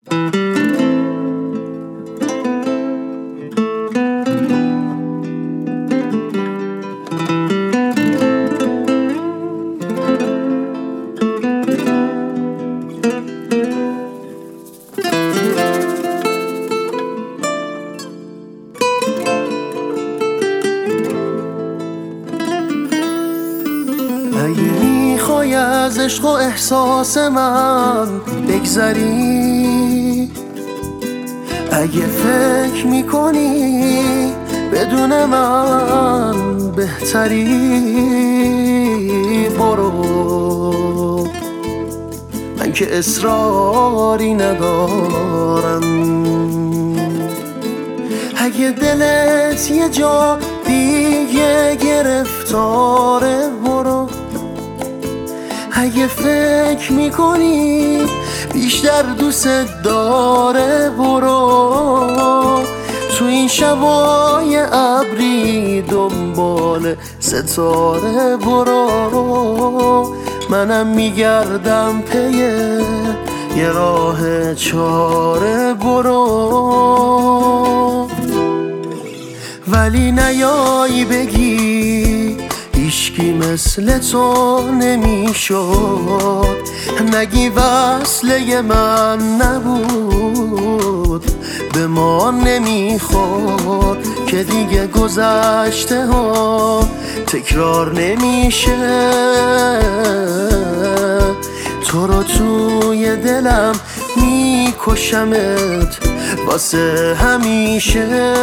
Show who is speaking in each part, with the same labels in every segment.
Speaker 1: اگه میخوای از عشق و احساس من بگذری، اگه فکر میکنی بدون من بهتری، برو، من که اصراری ندارم. اگه دلت یه جا دیگه گرفتاره، برو. اگه فکر میکنی بیشتر دوست داره، برو. تو این شبای ابری دنبال ستاره، برو. منم میگردم پی یه راه چاره، برو. ولی نیایی بگی هیچکی مثل تو نمیشد، نگی وصله من نبود، به ما نمیخورد که دیگه گذشته ها تکرار نمیشه. تو رو توی دلم میکشمت واسه همیشه.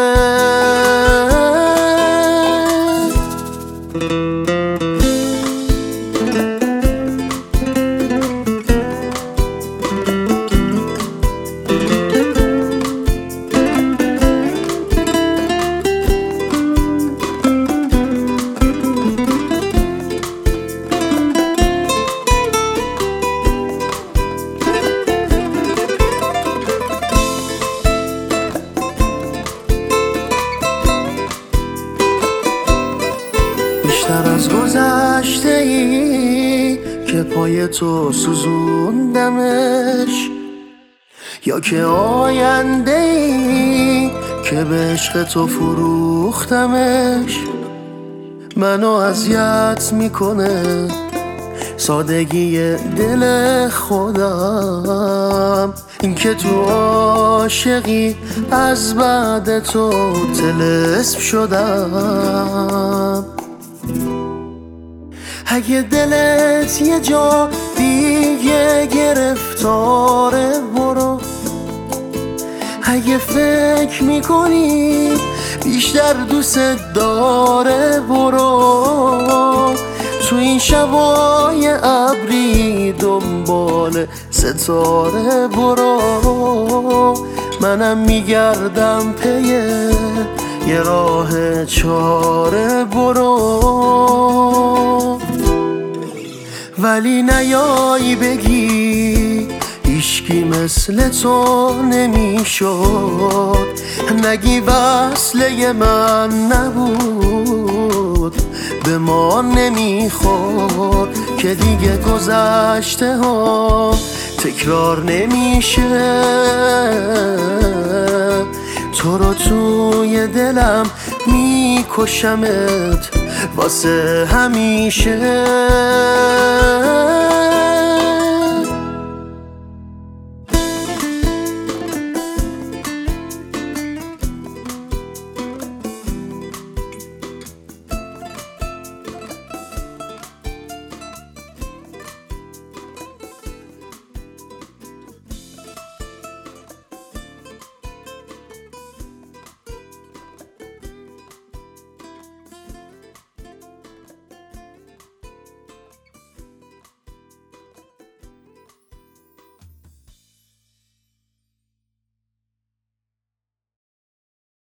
Speaker 1: بیشتر از گذشته ای که پای تو سوزوندمش، یا که آینده ای که به عشق تو فروختمش. منو اذیت میکنه سادگی دل خودم، این که تو عاشقی از بعد تو طلسم شدم. اگه دلت یه جا دیگه گرفتاره، برو. اگه فکر میکنی بیشتر دوست داره، برو. تو این شبای ابری دنبال ستاره، برو. منم میگردم پی یه راه چاره، برو. ولی نیایی بگی هیچکی مثل تو نمیشد، نگی وصله من نبود، به ما نمیخورد که دیگه گذشته ها تکرار نمیشه. تو رو توی دلم میکشمت واسه همیشه.